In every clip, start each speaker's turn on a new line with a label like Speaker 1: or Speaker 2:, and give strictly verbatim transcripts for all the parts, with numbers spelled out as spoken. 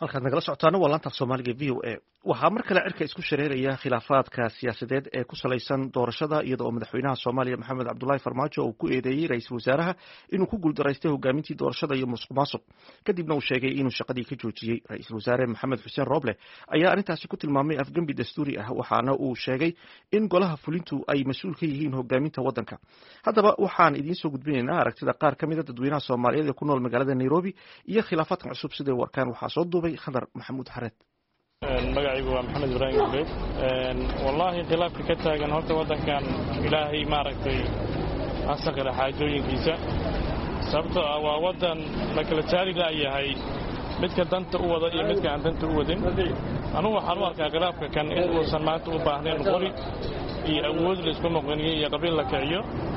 Speaker 1: halkaad nagala socotaana waa laanta af soomaaliga v o a waxaa mar kale cirka isku shareeraya khilaafaadka siyaasadeed ee ku salaysan doorashada iyada oo madaxweynaha soomaaliya maxamed cabdulaahi farmaajo uu ku eedeeyey ra-iisul wasaaraha inuu ku guuldaraystay hogaamintii doorashada iyo musuq maasuq kadibna uu sheegay inuu shaqadii ka joojiyey ra-iisul wasaare maxamed xuseen rooble ayaa arrintaasi ku tilmaamay afgembi dastuuri ah waxaana uu sheegay in golaha fulintu ay mas-uul ka yihiin hogaaminta waddanka haddaba waxaan idiin soo gudbinaynaa aragtida qaar ka mida dadweynaha soomaaliyeed ee ku nool magaalada nairobi iyo khilaafaadkan cusub siday warkaan waxaa soo duubay khadar maxamuud xareed
Speaker 2: magacaygu waa maxamed ibraahim gubeed wallaahi khilaafka ka taagan horta waddankan ilaahay maaragtay asaqira xaajooyinkiisa sababtoo ah waa waddan la kala taari la'yahay midka danta u wada iyo midka aan danta u wadin anugu waxaan u arkaa khilaafka kan in uusan maanta u baahnayn qori iyo awood laisku noqoniyo iyo qabiil la kiciyo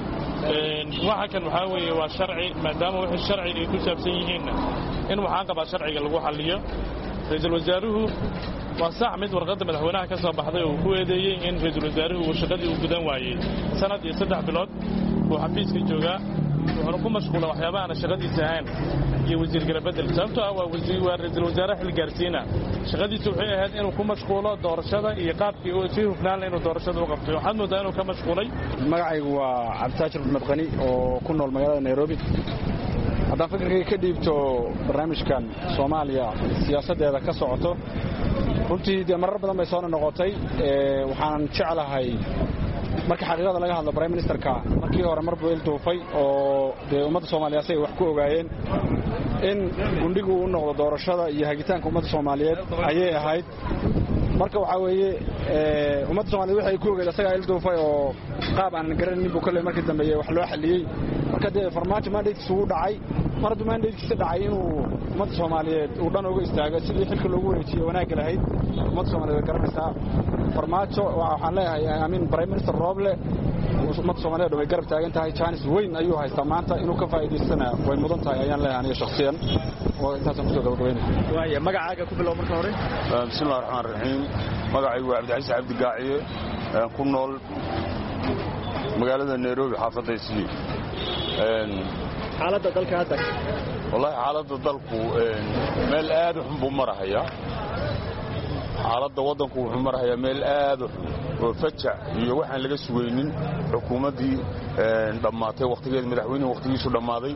Speaker 2: waxa kan waxaa weeye waa sharci maadaama wixii sharciga ay ku saabsan yihiinna in waxaan qabaa sharciga lagu xalliyo ra-iisul wasaaruhu waa sax mid warqadda madaxweynaha ka soo baxday oo uu ku eedeeyey in ra-iisul wasaaruhu uu shaqadii u gudan waayey sanad iyo saddex bilood buu xafiiska joogaa wuxuuna ku mashquula waxyaaba aana shaqadiisa ahayn iyo wasiir galabedel sababtoo ah waa waa ra-iisul wasaare xil gaarsiina shaqadiisa waxay ahayd inuu ku mashquulo doorashada iyo qaabkii uu si hufnaanle inuu doorashada u qabtay waxaad moodaa inuu ka mashquulay
Speaker 3: magacaygu waa cabditaajir maxmed qani oo ku nool magaalada nairobi haddaan fikirkayga ka dhiibto barnaamijkan soomaaliya siyaasaddeeda ka socoto runtii dee marar badan bay soona noqotay waxaan jeclahay marka xaqiiqada laga hadlo brime ministerka markii hore mar buu il duufay oo dee ummadda soomaaliya si ay wax ku ogaayeen in gundhigu u noqdo doorashada iyo hagitaanka ummadda soomaaliyeed ayay ahayd marka waxaa weeye ummadda soomaaliyed waxay ku ogeed asagaa il duufay oo qaab aanan garanaynin buu kolley markii dambeeye wax loo xalliyey marka dee farmaajo mandatekiisa ugu dhacay mar hadduu mandatekiisa dhacay inuu ummadda soomaaliyeed uu dhan uga istaago sidii xilka loogu wareejiyey wanaagga lahayd ummadda soomaliyeed way garanaysaa farmaajo waxaan leeyahay amiin prime minister rooble ummadda soomaliyeed way garab taagan tahay jaanis weyn ayuu haystaa maanta inuu ka faa'iidaystana way mudan tahay ayaan leeyahay aniga shakhsiyan oo intaasaan kusoo gabagabaynaya
Speaker 1: waaya magacaaga ku bilow marka hore
Speaker 4: bismillahi raxmaan raxiim magacaygu waa cabdicasiis cabdi gaaciye ku nool magaalada nairobi xaafadaysiyo
Speaker 1: xaaladda dalka hadda
Speaker 4: wallahi xaaladda dalku meel aad u xun buu marahayaa xaaladda waddanku wuxuu marahayaa meel aad u xun oo fajac iyo waxaan laga sugaynin xukuumaddii dhammaatay wakhtigeeda madaxweynuhu wakhtigiisu dhammaaday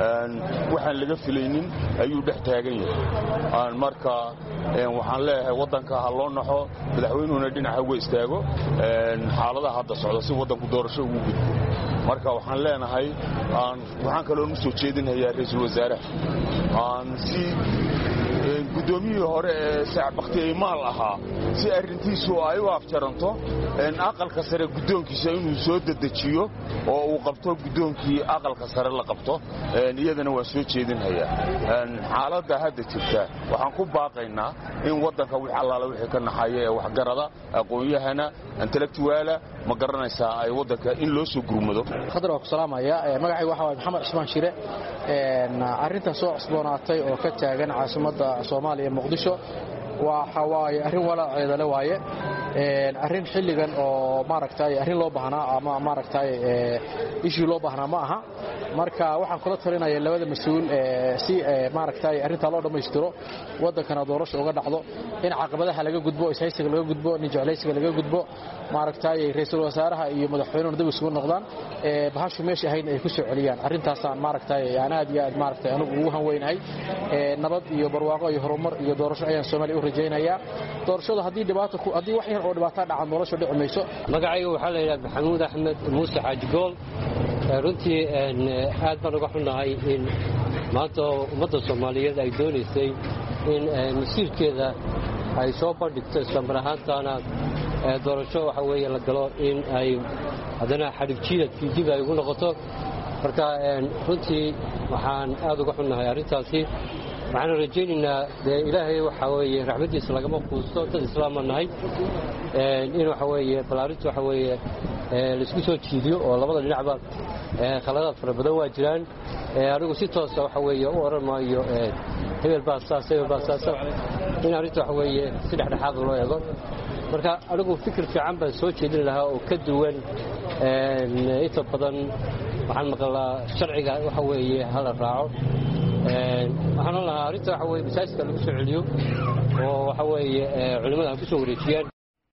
Speaker 4: waxaan laga filaynin ayuu dhex taagan yahay marka waxaan leeyahay waddanka ha loo naxo madaxweynuhuna dhinaca uga istaago xaaladaha hadda socda si waddanku doorasho ugu gudbo marka waxaan leenahay waxaan kaloonu soo jeedinhayaa ra-iisul wasaaraha si guddoomiyihii hore ee saac bakhtiimaal ahaa si arrintiisu ay u afjaranto aqalka sare guddoonkiisa inuu soo dedejiyo oo uu qabto guddoonkii aqalka sare la qabto iyadana waan soo jeedinhayaa xaaladda hadda jirta waxaan ku baaqaynaa in waddanka wix allaala wixii ka naxaya ee waxgarada aqoon-yahana intellectuaala ma garanaysaa ay waddanka in loo soo gurmado
Speaker 5: khadar waa ku salaamaya magacaygu waxa waay maxamed cusmaan shire arrintan soo cusboonaatay oo ka taagan caasimadda soomaaliya muqdisho waxa waaye arrin walaaceeda le waaye arrin xilligan oo maaragtay arrin loo baahnaa ama maaragtay ishii loo baahnaa ma aha marka waxaan kula talinaya labada mas-uul si maaragtay arrintaa loo dhammaystiro waddankana doorasho uga dhacdo in caqabadaha laga gudbo ishaysiga laga gudbo nin jeclaysiga laga gudbo maaragtay ra-iisul wasaaraha iyo madaxweynuhu dib isugu noqdaan bahashu meesha ahayd ay ku soo celiyaan arrintaasaan maaragtay aan aad iyo aad maaragtay anigu ugu hanweynahay nabad iyo barwaaqo iyo horumar iyo doorasho ayaan Soomaaliya u rajaynayaa doorashada haddii dhibaato haddii wax yar oo dhibaato dhaca nolosha dhici mayso
Speaker 6: magacaygu waxaa la yidhaha maxamuud axmed muuse xaaji gool runtii aad baan uga xunnahay in maanta ummadda soomaaliyeed ay doonaysay in masiirkeeda ay soo bandhigto islamar ahaantaana doorasho waxa weeye la galo in ay haddana xadhigjiidadkii dib ay ugu noqoto marka runtii waxaan aad uga xunnahay arrintaasi waxaan rajaynaynaa dee ilaahay waxa weeye raxmadiisa lagama quusto dad islaama nahay in waxa weeye balaarinta waxa weeye laisku soo jiidiyo oo labada dhinacba khaladaad fara badan waa jiraan anigu si toosa waxa weeye u oran maayo hebel baa saas hebel baa saasa in arrinta waxa weeye si dhexdhexaad loo eego marka anigu fikir fiican baan soo jeedin lahaa oo ka duwan inta badan waxaan maqlaa sharciga waxa weeye hala raaco waxaan lahaa arrinta waxa weeye masaajidka lagu soo celiyo oo waxa weeye culimada ku soo wareejiyaan